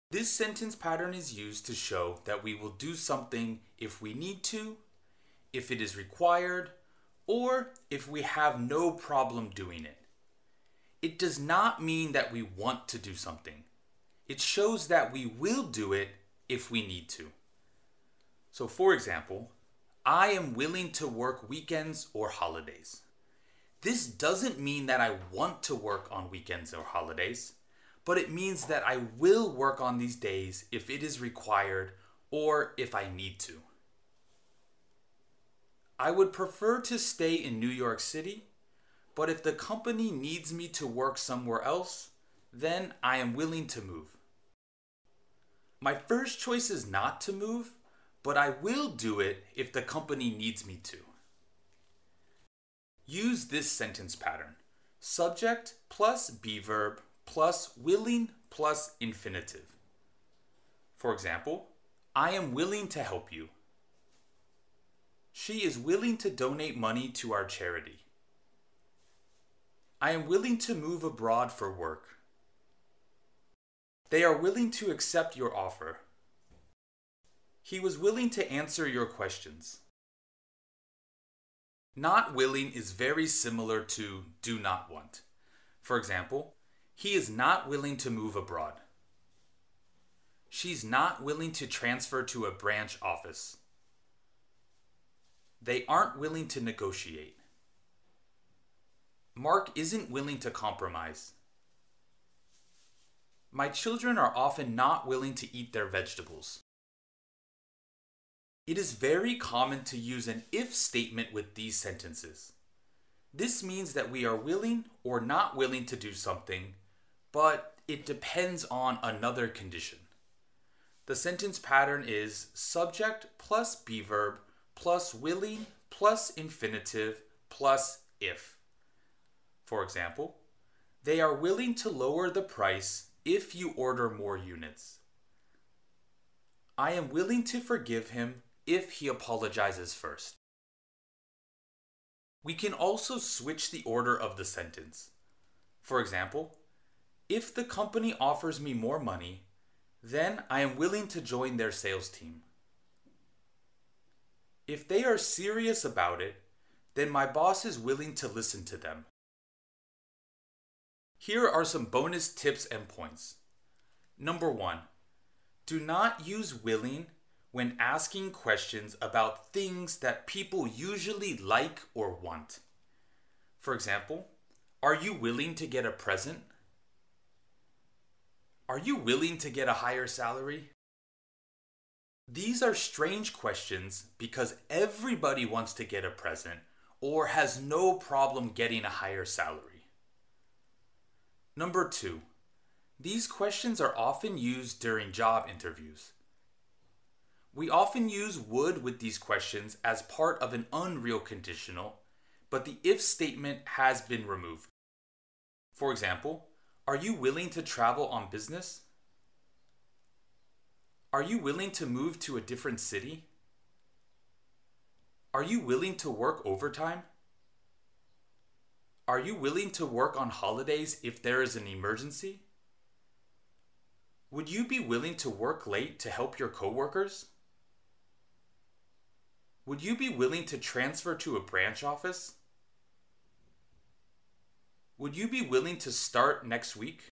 This sentence pattern is used to show that we will do something if we need to, if it is required, or if we have no problem doing it. It does not mean that we want to do something. It shows that we will do it if we need to. So for example, I am willing to work weekends or holidays. This doesn't mean that I want to work on weekends or holidays, but it means that I will work on these days if it is required or if I need to. I would prefer to stay in New York City, but if the company needs me to work somewhere else, then I am willing to move. My first choice is not to move, but I will do it if the company needs me to. Use this sentence pattern: subject plus be verb plus willing plus infinitive. For example, I am willing to help you. She is willing to donate money to our charity. I am willing to move abroad for work. They are willing to accept your offer. He was willing to answer your questions. Not willing is very similar to do not want. For example, he is not willing to move abroad. She's not willing to transfer to a branch office. They aren't willing to negotiate. Mark isn't willing to compromise. My children are often not willing to eat their vegetables. It is very common to use an if statement with these sentences. This means that we are willing or not willing to do something, but it depends on another condition. The sentence pattern is subject plus be verb plus willing plus infinitive plus if. For example, they are willing to lower the price if you order more units. I am willing to forgive him if he apologizes first. We can also switch the order of the sentence. For example, if the company offers me more money, then I am willing to join their sales team. If they are serious about it, then my boss is willing to listen to them. Here are some bonus tips and points. Number 1, do not use willing when asking questions about things that people usually like or want. For example, are you willing to get a present? Are you willing to get a higher salary? These are strange questions because everybody wants to get a present or has no problem getting a higher salary. Number 2, these questions are often used during job interviews. We often use would with these questions as part of an unreal conditional, but the if statement has been removed. For example, are you willing to travel on business? Are you willing to move to a different city? Are you willing to work overtime? Are you willing to work on holidays if there is an emergency? Would you be willing to work late to help your coworkers? Would you be willing to transfer to a branch office? Would you be willing to start next week?